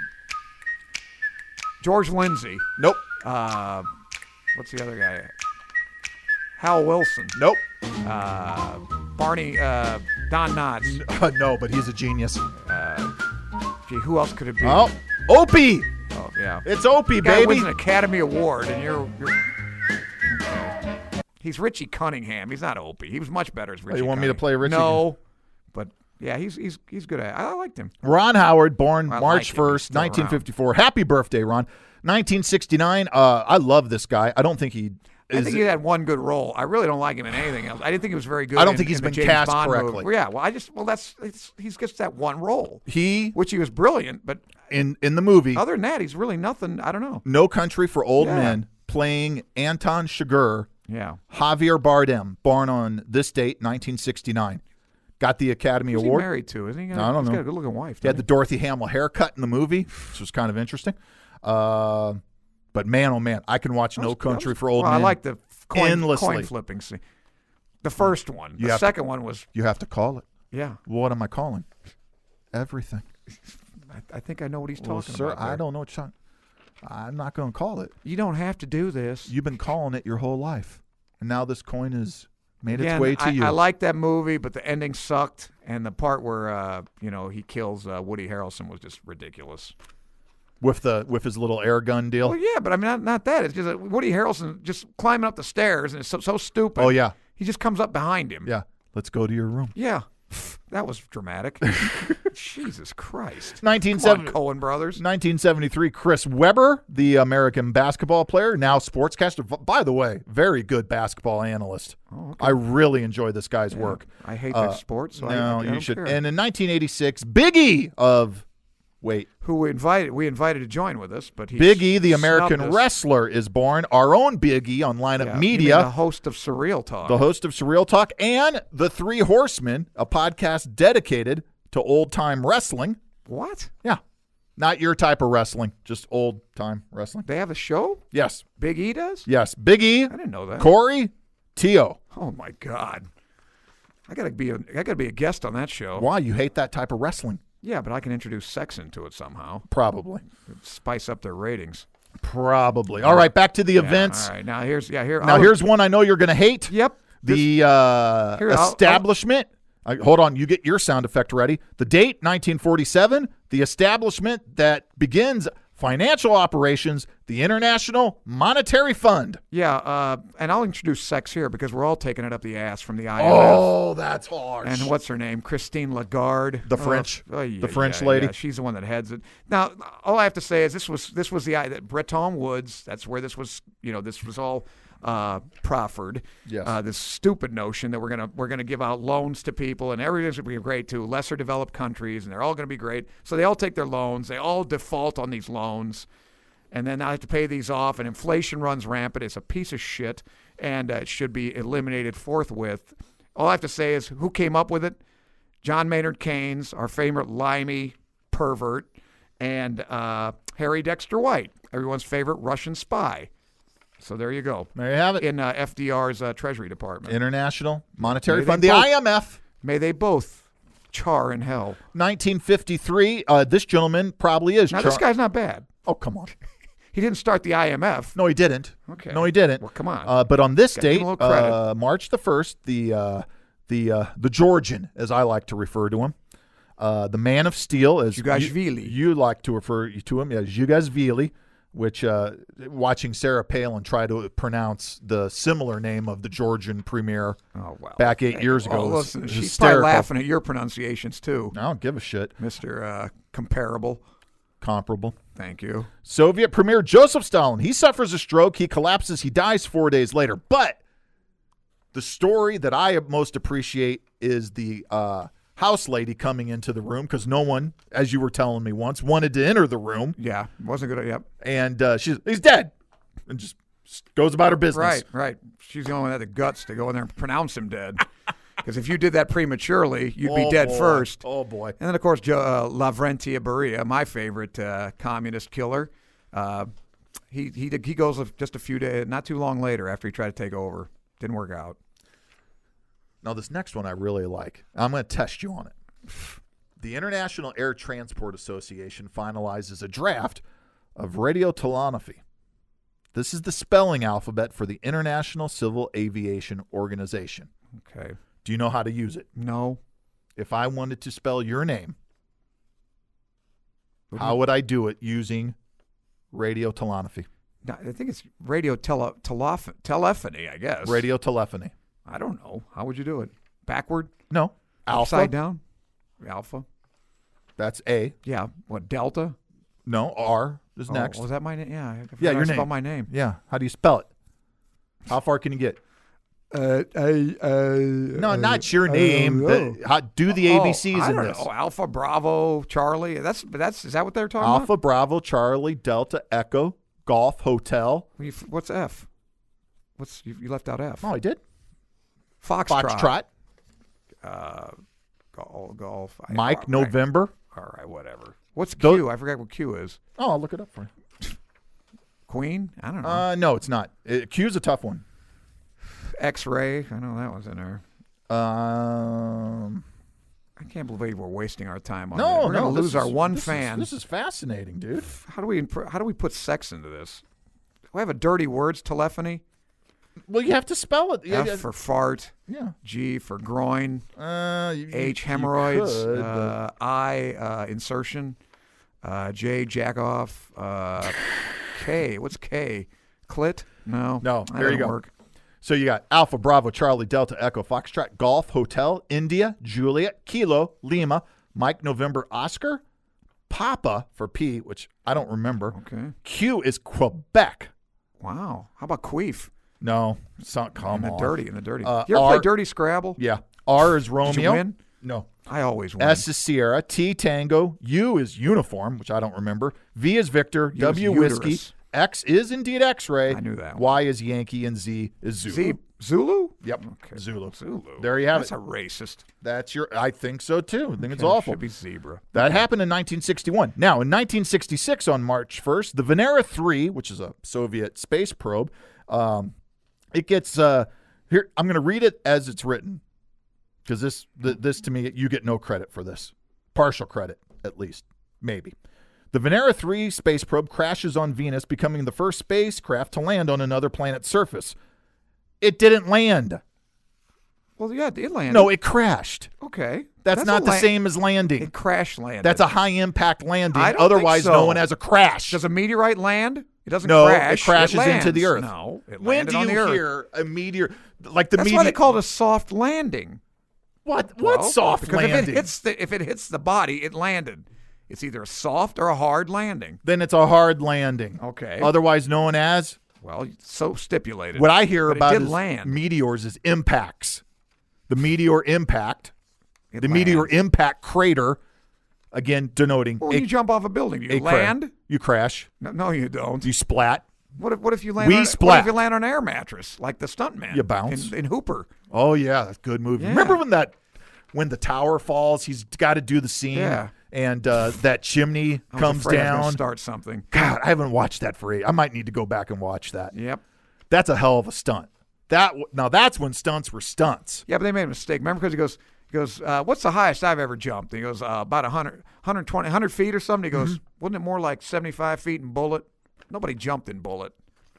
George Lindsay. Nope, Uh, what's the other guy? Hal Wilson. nope, Uh, Barney. Uh, Don Knotts. no, but he's a genius. Gee, who else could it be? Oh, Opie, Oh, yeah. it's Opie, The guy baby. wins an Academy Award, and you're. you're okay. He's Richie Cunningham. He's not Opie. He was much better as Richie. Oh, you want me to Cunningham. play Richie? No, but yeah, he's he's he's good at it. I liked him. Ron Howard, born I March like him. He's first, still nineteen fifty-four. Happy birthday, Ron. nineteen sixty-nine. Uh, I love this guy. I don't think he I is. think he had one good role. I really don't like him in anything else. I didn't think he was very good. I don't in, think he's in the been James cast Bond correctly. movie. Well, yeah, well, I just well that's it's, he's just that one role, he which he was brilliant. But in in the movie other than that, he's really nothing. I don't know. No Country for Old Yeah. Men, playing Anton Chigurh, Yeah, Javier Bardem, born on this date, nineteen sixty-nine. Got the Academy who's Award. he married to? Isn't he? I don't he's know. got a good-looking wife. He had the doesn't Dorothy Hamill haircut in the movie, which was kind of interesting. Uh, but man, oh man, I can watch he? No That was- Country that was- for Old well, Men. I like the coin, endlessly. coin flipping scene. The first one. You the have to- second one was You have to call it. yeah. What am I calling? Everything. I, I think I know what he's Well, talking sir, about. I there. don't know what you're talking. I'm not going to call it. You don't have to do this. You've been calling it your whole life, and now this coin has made Again, its way to I, you. I like that movie, but the ending sucked, and the part where uh, you know he kills uh, Woody Harrelson was just ridiculous. with the with his little air gun deal. Well, yeah, but I mean, not, not that. It's just that Woody Harrelson just climbing up the stairs, and it's so, so stupid. Oh yeah, He just comes up behind him. yeah. Let's go to your room. Yeah. That was dramatic. Jesus Christ. nineteen Come on, seventy Coen Brothers. nineteen seventy-three, Chris Webber, the American basketball player, now sportscaster. By the way, very good basketball analyst. Oh, okay. I really enjoy this guy's Yeah. work. I hate Uh, that sport, so I, no, I you don't should. care. And in nineteen eighty-six, Big E of wait, Who we invited, we invited to join with us, but he Big E, the snubbed American us. wrestler, is born. Our own Big E on Lineup Yeah, you mean Media. the host of Surreal Talk. The host of Surreal Talk, and The Three Horsemen, a podcast dedicated to old-time wrestling. What? Yeah. Not your type of wrestling, just old-time wrestling. They have a show? Yes. Big E does? Yes. Big E, I didn't know that. Corey, Tio. Oh my God. I gotta be a I gotta be a guest on that show. Why? You hate that type of wrestling? Yeah, but I can introduce sex into it somehow. Probably. Spice up their ratings. Probably. All right, back to the Yeah, events. All right. Now here's yeah, here Now, I'll- here's one I know you're going to hate. Yep. The uh, Here, I'll- I'll- establishment. I, hold on, you get your sound effect ready. The date, nineteen forty-seven. The establishment that begins financial operations, the International Monetary Fund. Yeah, uh, and I'll introduce sex here because we're all taking it up the ass from the I M F. Oh, that's harsh. And what's her name? Christine Lagarde, The French- Oh, yeah, the French yeah, lady? yeah. She's the one that heads it. Now, all I have to say is this was this was the that Breton Woods. That's where this was. You know, this was all uh, proffered. Yes. Uh, this stupid notion that we're gonna we're gonna give out loans to people and everything's gonna be great to lesser developed countries and they're all gonna be great. So they all take their loans. They all default on these loans. And then I have to pay these off, and inflation runs rampant. It's a piece of shit, and uh, it should be eliminated forthwith. All I have to say is who came up with it? John Maynard Keynes, our favorite limey pervert, and uh, Harry Dexter White, everyone's favorite Russian spy. So there you go. There you have it. In uh, F D R's uh, Treasury Department. International Monetary May they Fund, the both- I M F. May they both char in hell. nineteen fifty-three. Uh, this gentleman probably is. Now, char- this guy's not bad. Oh, come on. He didn't start the I M F. No, he didn't. Okay. No, he didn't. Well, come on. Uh, but on this Gotta give date, him a little credit. uh, March the first, the uh, the uh, the Georgian, as I like to refer to him, uh, the Man of Steel, as you, Zhugashvili. you like to refer to him, yeah, Zhugashvili, which uh, watching Sarah Palin try to pronounce the similar name of the Georgian premier Oh, wow. back eight years ago. Well, was listen, she's hysterical. probably laughing at your pronunciations, too, I don't give a shit. Mister Uh, comparable. Comparable. Thank you. Soviet Premier Joseph Stalin. He suffers a stroke. He collapses. He dies four days later. But the story that I most appreciate is the uh, house lady coming into the room because no one, as you were telling me once, wanted to enter the room. Yeah, wasn't good. Yep. And uh, she's he's dead and just goes about her business. Right, right. She's the only one that had the guts to go in there and pronounce him dead. Because if you did that prematurely, you'd be Oh, dead boy. first. Oh, boy. And then, of course, jo- uh, Lavrentiy Beria, my favorite uh, communist killer. Uh, he he he goes just a few days, not too long later, after he tried to take over. Didn't work out. Now, this next one I really like. I'm going to test you on it. The International Air Transport Association finalizes a draft of radiotelegraphy. This is the spelling alphabet for the International Civil Aviation Organization. Okay. Do you know how to use it? No. If I wanted to spell your name, What do how you- would I do it using radiotelegraphy? No, I think it's radio tele, telef- telephony, I guess. Radio telephony. I don't know. How would you do it? Backward? No. Alpha. Upside down? Alpha? That's A. Yeah. What, delta? No, R is Oh, next. was that my name? Yeah. I forgot Yeah, your to spell name. my name. Yeah. How do you spell it? How far can you get? Uh, I, uh, No, not your name. The- how, do the A B Cs oh, I in don't this. know. Alpha, Bravo, Charlie. That's that's is that what they're talking Alpha, about? Bravo, Charlie, Delta, Echo, Golf, Hotel. Well, you- What's F? What's you, you left out F? Oh, I did. Foxtrot. Foxtrot. Uh, golf. golf. I- Mike, all right. November. All right, whatever. What's Those- Q? I forgot what Q is. Oh, I'll look it up for you. Queen? I don't know. Uh, no, it's not. It, Q's a tough one. X-ray. I know that was in there. Um, I can't believe we're wasting our time on no, this. We're no. gonna this lose our is- one this is- fan. this is fascinating, dude. How do we impr- how do we put sex into this? Do we have a dirty words telephony? Well, you have to spell it. Yeah, F for fart. yeah. G for groin. Uh, you, H you hemorrhoids. could, but- uh, I uh, insertion. Uh, J jack off. Uh, K. What's K? Clit? No. No, that there you doesn't go. Work. So you got Alpha, Bravo, Charlie, Delta, Echo, Foxtrot, Golf, Hotel, India, Juliet, Kilo, Lima, Mike, November, Oscar, Papa for P, which I don't remember. Okay. Q is Quebec. Wow. How about queef? No, it's not. Come in the on. dirty. In the dirty. Uh, you ever R- play Dirty Scrabble? Yeah. R is Did Romeo. you win? No. I always win. S is Sierra. T Tango. U is Uniform, which I don't remember. V is Victor. U is W Whiskey. uterus. X is indeed X-ray. I knew that one. Y is Yankee, and Z is Zulu. Z Zulu? Yep. Okay. Zulu. Zulu. There you have That's it. a racist. That's your. I think so too. I think it's Okay, awful. Should be zebra. That happened in nineteen sixty-one. Now, in nineteen sixty-six, on March first, the Venera three, which is a Soviet space probe, um, it gets uh, here. I'm going to read it as it's written because this, th- this to me, you get no credit for this, partial credit at least, maybe. The Venera three space probe crashes on Venus, becoming the first spacecraft to land on another planet's surface. It didn't land. Well, yeah, it landed. No, it crashed. Okay. That's, not a the la- same as landing. It crash landed. That's a high-impact landing, I don't otherwise think so. known as a crash. Does a meteorite land? It doesn't No, crash. it crashes into lands. the earth. No, it When landed do on you the earth. hear a meteor like the That's meteor? why they call it a soft landing. what? What Well, soft because landing? if it hits the if it hits the body, it landed. It's either a soft or a hard landing. then it's a hard landing. Okay. Otherwise known as Well, so stipulated. what I hear But about it did is land. meteors is impacts. The meteor impact, It the meteor lands. impact crater, again denoting Well, a, you jump off a building. You a cra- land. you crash, No, no, you don't. you splat. What if what if you land? We on, What splat. if you land on an air mattress like the stuntman? You bounce. in, in Hooper. Oh yeah, that's a good movie. Yeah. Remember when that when the tower falls, he's got to do the scene, Yeah. and uh, that chimney I was comes afraid I was gonna down. start something. God, I haven't watched that for eight. I might need to go back and watch that. Yep. That's a hell of a stunt. That w- now that's when stunts were stunts. Yeah, but they made a mistake. Remember, because he goes, he goes, uh, what's the highest I've ever jumped? And he goes, uh, about one hundred, one twenty, one hundred feet or something. He goes, Mm-hmm. wasn't it more like seventy-five feet in Bullet? Nobody jumped in Bullet.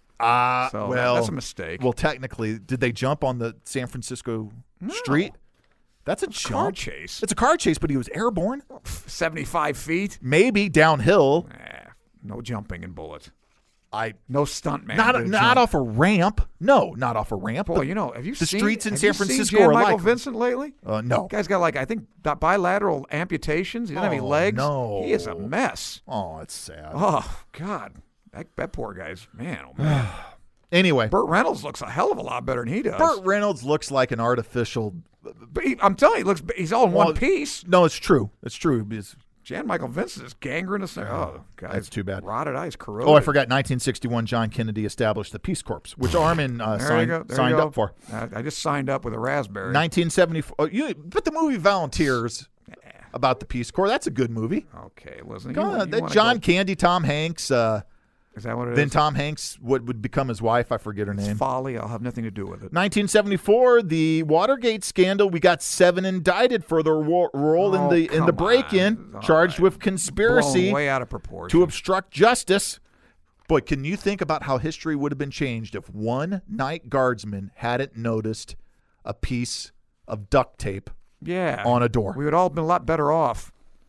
Ah, So that- well, that's a mistake. Well, technically, did they jump on the San Francisco street? That's a jump. Car chase. It's a car chase, but he was airborne. seventy-five feet? Maybe downhill. Nah, no jumping in Bullet. I No stuntman. not did not jump. off a ramp. No, not off a ramp. Boy, The- you know, have you the seen streets in have San you seen Francisco Jan are Michael like- Vincent lately? uh, no. Guy's got like I think bi- bilateral amputations. He doesn't have any Oh, legs. no. He is a mess. Oh, it's sad. Oh God, that, that poor guy's man. Oh man. Anyway, Burt Reynolds looks a hell of a lot better than he does. Burt Reynolds looks like an artificial. But he, I'm telling you, he looks. He's all in Well, one piece. No, it's true. It's true. It's- Jan Michael Vincent is gangrenous. Oh, God, that's too bad. Rotted ice, corroded. Oh, I forgot. nineteen sixty-one, John Kennedy established the Peace Corps, which Armin uh, There signed, you go. There signed you go. up for. Uh, I just signed up with a raspberry. nineteen seventy-four. Oh, you, but the movie Volunteers about the Peace Corps. That's a good movie. Okay, listen. Come you, on, you that wanna John go- Candy, Tom Hanks. Uh, Is that what it is? then Tom Hanks would, would become his wife. I forget her It's name. folly. I'll have nothing to do with it. nineteen seventy-four, the Watergate scandal. We got seven indicted for their wo- role Oh, in the in the come break-in, on. charged All with right. conspiracy Blown way out of proportion. to obstruct justice. Boy, can you think about how history would have been changed if one night guardsman hadn't noticed a piece of duct tape yeah. on a door? We would all have been a lot better off.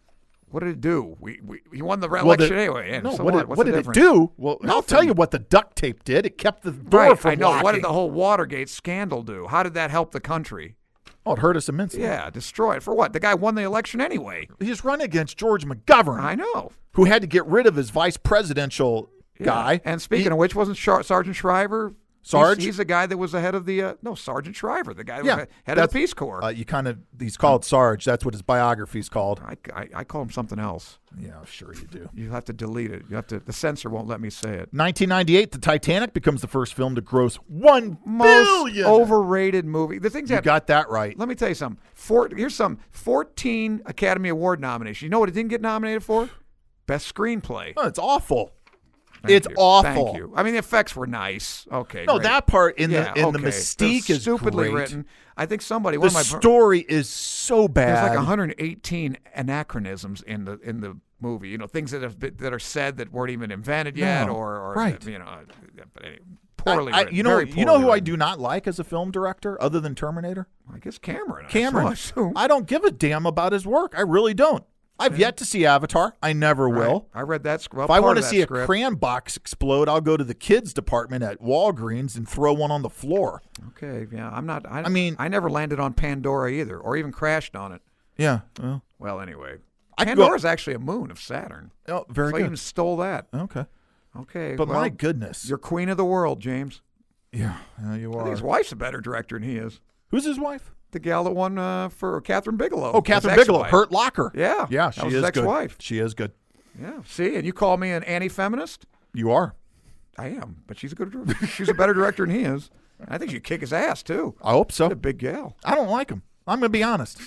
What did it do? We, we he won the Well, election the- anyway. And no, so what, what? did, What's what the did it difference? do? Well, I'll Nothing. tell you what the duct tape did. It kept the door Right, from I know. locking. What did the whole Watergate scandal do? How did that help the country? Oh, it hurt us immensely. Yeah, destroy it. For what? The guy won the election anyway. He's running against George McGovern, I know. who had to get rid of his vice presidential Yeah. guy. And speaking He- of which, wasn't Shar- Sergeant Shriver? Sarge? He's, he's the guy that was the head of the, uh, no, Sergeant Shriver, the guy that yeah, was head of that's- the Peace Corps. Uh, you kind of, he's called Sarge. That's what his biography's called. I, I, I call him something else. Yeah, sure you do. You have to delete it. You have to. The censor won't let me say it. nineteen ninety-eight, the Titanic becomes the first film to gross one Most billion. overrated movie. The things You that got that right. Let me tell you something. Four, here's some fourteen Academy Award nominations. You know what it didn't get nominated for? Best screenplay. Oh, it's awful. Thank it's you. awful. Thank you. I mean, the effects were nice. Okay. No, great. that part in yeah, the in the okay. mystique They're is stupidly great. written. I think somebody. The One of my, story is so bad. There's like one hundred eighteen anachronisms in the in the movie. You know, things that have been, that are said that weren't even invented yet, No, or, or right. you know, uh, but anyway, poorly I- I- written. you know, very you know poorly who I written. do not like as a film director, other than Terminator? I guess Cameron. I Cameron. assume. I don't give a damn about his work. I really don't. I've yet to see Avatar. I never will. Right. I read that. sc- Well, If I part want of to that see a script. crayon box explode, I'll go to the kids department at Walgreens and throw one on the floor. Okay, yeah, I'm not. I, I mean- I never landed on Pandora either, or even crashed on it. Yeah. Well, Well, anyway, I could go- Pandora's actually a moon of Saturn. oh, very so I good. even stole that. Okay. Okay, But well, my goodness. you're queen of the world, James. Yeah, yeah, you I think are. his wife's a better director than he is. Who's his wife? The gal that won uh, for Catherine Bigelow. Oh, Catherine his Bigelow. ex-wife. Hurt Locker. Yeah, Yeah, that she was is his good. ex-wife. She is good. Yeah. See, and you call me an anti-feminist? You are. I am, but she's a good. dir- She's a better director than he is. I think she'd kick his ass too. I hope so. She's a big gal. I don't like him. I'm going to be honest.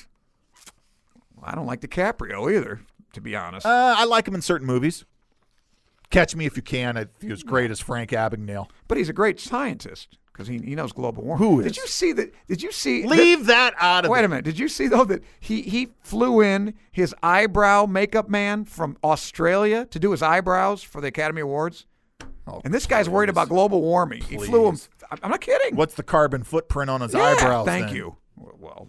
I don't like DiCaprio either, to be honest. Uh, I like him in certain movies. Catch Me If You Can. I think he was great as Frank Abagnale. But he's a great scientist because he, he knows global warming. Who Did is? you see that? Did you see? Leave that out that, of wait it. a minute. Did you see though that he he flew in his eyebrow makeup man from Australia to do his eyebrows for the Academy Awards? Oh, And this guy's worried please. about global warming. He flew him. Please. I'm not kidding. What's the carbon footprint on his Yeah, eyebrows? Thank then? you. Well,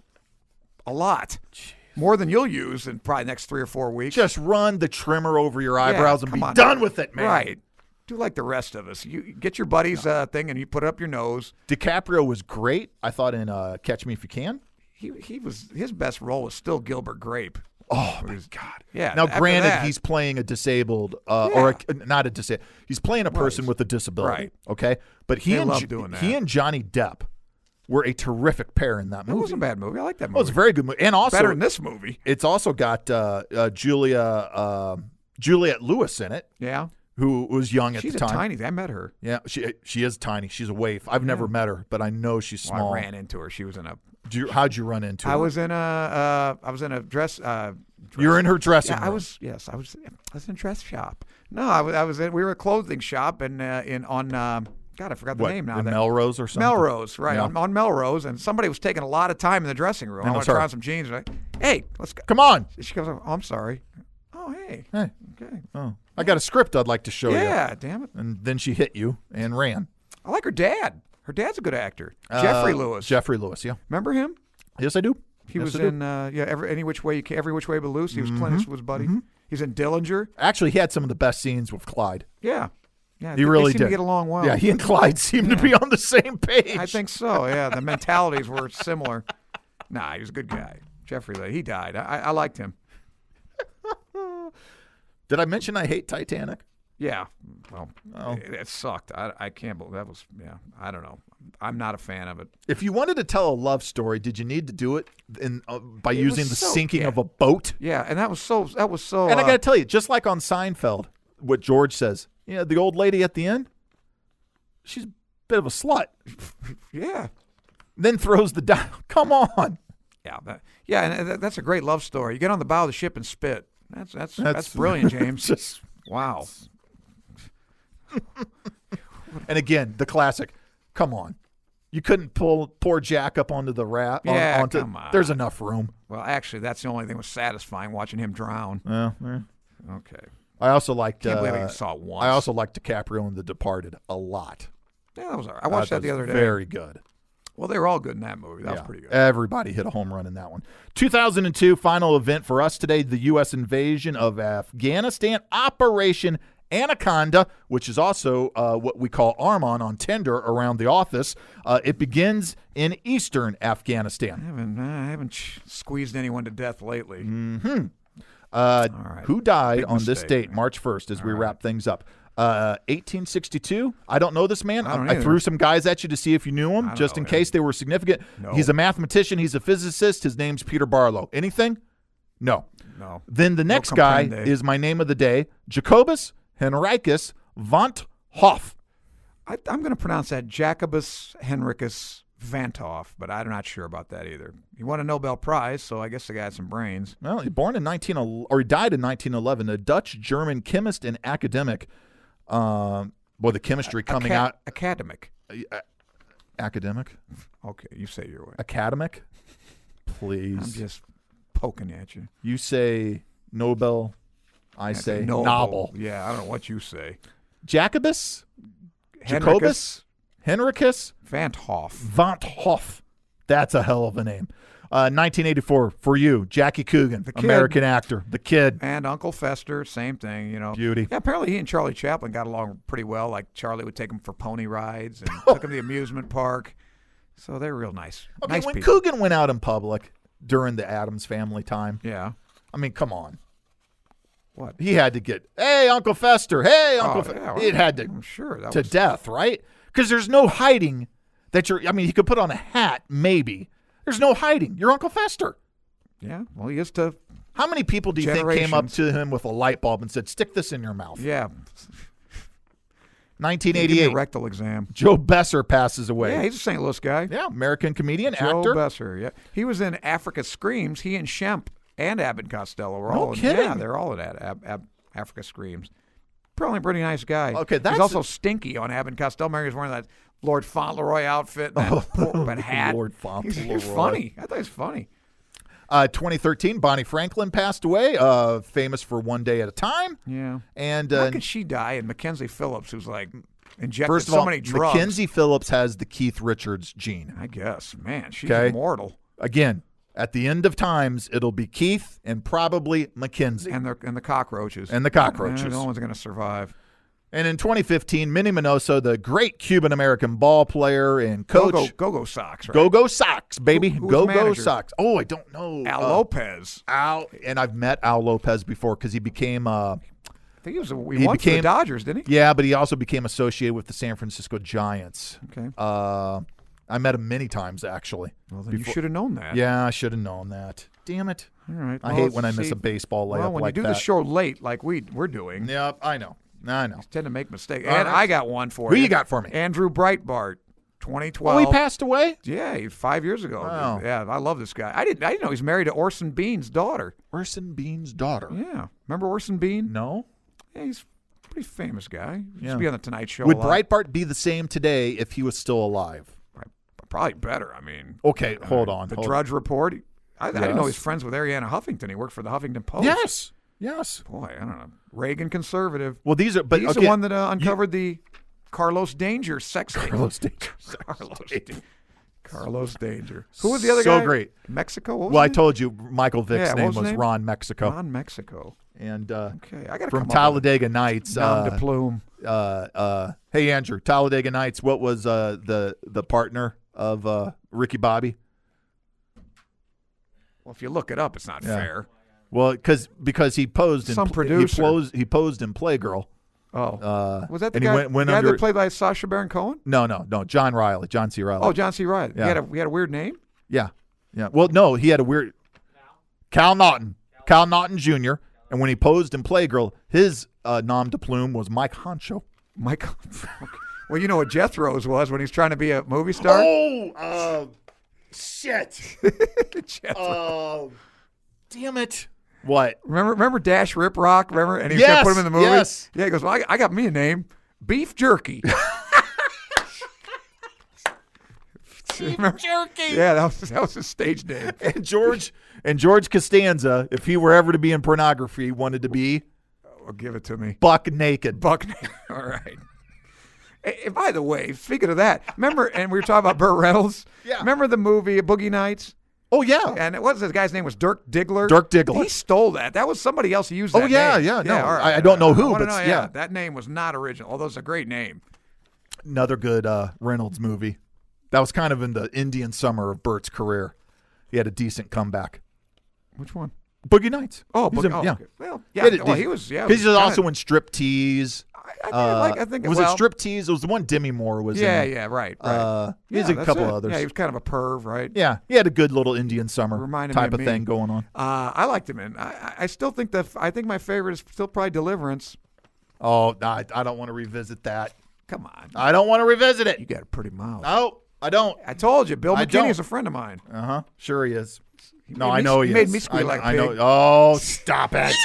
a lot. More than you'll use in probably the next three or four weeks. Just run the trimmer over your Yeah, eyebrows and come be on done now. with it, man. Right. Do like the rest of us. You get your buddy's uh, thing and you put it up your nose. DiCaprio was great, I thought, in uh, Catch Me If You Can. He he was his best role was still Gilbert Grape. Oh, my God. Yeah. Now, after granted, that- he's playing a disabled, uh, or a, not a disabled, he's playing a person Right. with a disability. Right. Okay? But he They and love Jo- doing that. he and Johnny Depp were a terrific pair in that That movie. wasn't a bad movie. I like that movie. Well, it's a very good movie. And also, better than this movie. it's also got uh, uh, Julia uh, Juliette Lewis in it, Yeah. who was young at She's the a time. tiny thing. I met her. Yeah, she she is tiny. She's a waif. I've never met her, but I know she's Well, small. I ran into her. She was in a. Do you, how'd you run into I her? was in a. Uh, I was in a dress. Uh, dress You're in her dressing Yeah, I room. was. Yes, I was. I was in a dress shop. No, I was. I was in. We were a clothing shop and uh, in on. Um, God, I forgot the What, name now. in That- Melrose or something? Melrose, right? Yeah. On, on Melrose, and somebody was taking a lot of time in the dressing room. And I it want was to try her. on some jeans. Right? Hey, let's go. Come on. She goes, oh, I'm sorry. Oh, hey. Hey. Okay. Oh, I got a script I'd like to show you. Yeah, damn it. And then she hit you and ran. I like her dad. Her dad's a good actor. Jeffrey Uh, Lewis. Jeffrey Lewis, yeah. Remember him? Yes, I do. He Yes, was I do. in uh, yeah, every any which way you can, every which way but loose. He was Mm-hmm. Clint Eastwood's buddy. He's in Dillinger. Actually, he had some of the best scenes with Clyde. Yeah, yeah. He they, really they seem did. to get along well. Yeah, he and Clyde seemed to be on the same page. I think so. Yeah, the mentalities were similar. Nah, he was a good guy. Jeffrey Lee. He died. I, I liked him. Did I mention I hate Titanic? Yeah. Well, Oh. it, it sucked. I, I can't believe that was. Yeah. I don't know. I'm not a fan of it. If you wanted to tell a love story, did you need to do it in uh, by It using was the so- sinking yeah. of a boat? Yeah, and that was so. That was so. And I uh, got to tell you, just like on Seinfeld, what George says, yeah, the old lady at the end, she's a bit of a slut. yeah. Then throws the down. Come on. Yeah, that, yeah, and that, that's a great love story. You get on the bow of the ship and spit. That's that's that's, That's- brilliant, James. Just- Wow. and again, the classic. Come on. You couldn't pull poor Jack up onto the raft. Yeah, onto, come on. There's enough room. Well, actually, that's the only thing that was satisfying watching him drown. Uh, eh. Okay. I also liked. Can't uh, believe I even saw it once. I also liked DiCaprio in The Departed a lot. Yeah, that was all right. I watched Uh, that the was other day. Very good. Well, they were all good in that movie. That was Yeah. pretty good. Everybody hit a home run in that one. two thousand two, final event for us today, the U S invasion of Afghanistan, Operation Anaconda, which is also uh, what we call Armon on Tinder around the office. Uh, it begins in eastern I Afghanistan. haven't, I haven't ch- squeezed anyone to death lately. Mm-hmm. Uh, All right. Who died Big on this mistake. date, March first, as we All wrap things up? Uh, eighteen sixty-two. I don't know this man. I don't I, I either. threw some guys at you to see if you knew him, I just don't in know case they were significant. No. He's a mathematician. He's a physicist. His name's Peter Barlow. Anything? No. No. Then the next guy comprende. is my name of the day, Jacobus Henricus Van't Hoff. I, I'm going to pronounce that Jacobus Henricus Van't Hoff, but I'm not sure about that either. He won a Nobel Prize, so I guess the guy had some brains. Well, he born in nineteen or he died in nineteen eleven. A Dutch-German chemist and academic. Um, boy, the chemistry coming Aca- out. Academic. Uh, academic? Okay, you say your way. Academic? I'm Please. just poking at you. You say Nobel. I say Nobel. Yeah, I don't know what you say. Jacobus? Henricus Jacobus? Henricus Van't Hoff. Van't Hoff. That's a hell of a name. Uh, nineteen eighty-four, for you, Jackie Coogan, The Kid. American actor. The Kid. And Uncle Fester, same thing, you know. Beauty. Yeah, apparently he and Charlie Chaplin got along pretty well. Like Charlie would take him for pony rides and took him to the amusement park. So they're real nice. Okay, nice when people. Coogan went out in public during the Addams Family time, Yeah. I mean, come on. What? He had to get, hey, Uncle Fester, hey, Uncle Oh, Fester. yeah, well, It had to I'm sure that to was death, right? Because there's no hiding that you're, I mean, he could put on a hat, maybe. There's no hiding. You're Uncle Fester. Yeah. Well, he used to. How many people do you think came up Generations. to him with a light bulb and said, stick this in your mouth? Yeah. nineteen Give me a eighty-eight, rectal exam. Joe Besser passes away. Yeah, he's a Saint Louis guy. Yeah, American comedian, Joe actor. Besser. Yeah, he was in Africa Screams. He and Shemp and Abbott and Costello were No all in. kidding. Yeah, they're all in Ab- Ab- Ab- Africa Screams. Probably a pretty nice guy. Okay, that's he's also a- Stinky on Abbott and Costello. Mary was wearing that Lord Fauntleroy outfit, and that, poor, that hat. Lord He's, he's Fauntleroy. funny. I thought he was funny. Uh, twenty thirteen, Bonnie Franklin passed away, uh, famous for One Day at a Time. Yeah. And How uh, could she die? And Mackenzie Phillips, who's like injected first of so all, many drugs. Mackenzie Phillips has the Keith Richards gene. I guess, man, she's Okay. immortal. Again, at the end of times, it'll be Keith and probably Mackenzie. And the and the cockroaches. And the cockroaches. Eh, no one's gonna survive. And in twenty fifteen, Minnie Minoso, the great Cuban-American ball player and coach. Go go go Sox, right? Go Go Sox, baby. Who- who was Go the Go manager? Sox. Oh, I don't know. Al Uh, Lopez. Al, and I've met Al Lopez before because he became, uh, I think he was. A, he, he won for became- the Dodgers, didn't he? yeah, but he also became associated with the San Francisco Giants. Okay. Uh, I met him many times, actually. Well, then you before- should have known that. Yeah, I should have known that. Damn it. All right. I Well, hate when I miss see, a baseball layup Well, when like you do that. the show late, like we we're doing, Yep, I know. I know. tend to make mistakes. All And right. I got one for Who you. you got for me? Andrew Breitbart, twenty Oh, twelve. he passed away? Yeah, he- five years ago. Wow. Yeah, I love this guy. I didn't. I didn't know he's married to Orson Bean's daughter. Orson Bean's daughter. Yeah, remember Orson Bean? No? Yeah, he's a pretty famous guy. He used Yeah. to be on the Tonight Show. Would a lot. Breitbart be the same today if he was still alive? Probably better. I mean, Okay, hold uh, on. The hold Drudge Report. he- I, I didn't know Yes. he's friends with Ariana Huffington. He worked for the Huffington Post. Yes. Yes. Boy, I don't know. Reagan conservative. Well, these are, but He's okay. the one that uh, uncovered the Carlos Danger sex tape. Carlos Danger. Carlos, Da- Carlos Danger. Who was the other So guy? great. Mexico. What was Well, I his told you Michael Vick's Yeah, what name was was his name? Ron Mexico. name? Ron Mexico. And uh, Okay, I got from Talladega Nights. Nom Uh, de plume. uh, uh, hey, Andrew, Talladega Nights, what was uh, the, the partner of uh, Ricky Bobby? Well, if you look it up, it's not Yeah. fair. Well, cause, because he posed in Some pl- producer. He posed, he posed in Playgirl. Oh, Uh, was that the and guy, he went, went the guy under, that played by Sacha Baron Cohen? No, no, no. John Riley. John C. Riley. Oh, John C. Riley. Yeah. He had a he had a weird name. Yeah. Yeah. Well, no, he had a weird Cal Naughton. Cal Naughton Junior And when he posed in Playgirl, his uh, nom de plume was Mike Honcho. Mike. Well, you know what Jethro's was when he was trying to be a movie star. Oh, uh, shit. Jethro. Oh, damn it. What? Remember, remember Dash Rip Rock? Remember, and he was Yes, gonna put him in the movie. yes. Yeah, he goes, well, I, I got me a name, Beef Jerky. Remember? Jerky. Yeah, that was that was his stage name. And George and George Costanza, if he were ever to be in pornography, wanted to be Oh, give it to me, buck naked. Buck. All right. Hey, by the way, speaking of that, remember, and we were talking about Burt Reynolds. Yeah. Remember the movie Boogie Nights? Oh, yeah. And what was this guy's name? Was Dirk Diggler? Dirk Diggler. He stole that. That was somebody else who used Oh, that yeah, name. yeah, no, all I- I don't know who, I wanna but know, yeah. That name was not original, although it's a great name. Another good uh, Reynolds movie. That was kind of in the Indian summer of Burt's career. He had a decent comeback. Which one? Boogie Nights. Oh, He's Boogie, in- oh yeah. okay. Well, He yeah, had a well, he decent- was, yeah. Because he he was kinda- also in Striptease. I, I, think, Uh, like, I think was well, it Striptease? It was the one Demi Moore was Yeah, in. yeah, right, right. Uh, yeah, he's a that's couple it. others. Yeah, he was kind of a perv, right? Yeah, he had a good little Indian summer Reminded me type of of me. thing going on. Uh, I liked him in. I, I- I still think that. I think my favorite is still probably Deliverance. Oh, no, I, I don't want to revisit that. Come on, I don't want to revisit it. you got a pretty mouth. No, I don't. I told you, Bill I McKinney don't. is a friend of mine. Uh huh. Sure he is. He No, made I me- know he, he made is. me squeal I, like a I know. pig. Oh, stop it.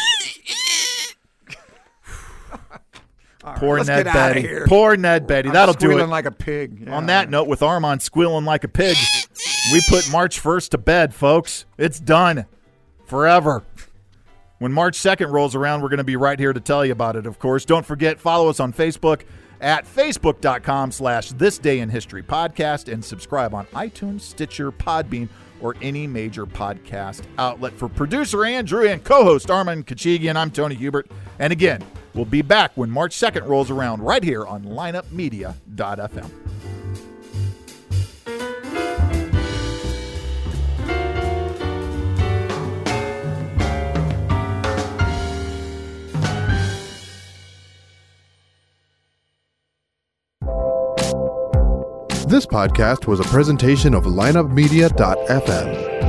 All right, Poor let's Ned get outta Betty. here. Poor Ned Betty. I'm That'll do squealing it. like a pig. Yeah, On that right. note, with Armand squealing like a pig, we put March first to bed, folks. It's done. Forever. When March second rolls around, we're going to be right here to tell you about it, of course. Don't forget, follow us on Facebook at facebook.com slash This Day in History Podcast and subscribe on iTunes, Stitcher, Podbean, or any major podcast outlet. For producer Andrew and co-host Armand Kachigian, I'm Tony Hubert. And again, we'll be back when March second rolls around right here on lineup media dot f m. This podcast was a presentation of lineup media dot f m.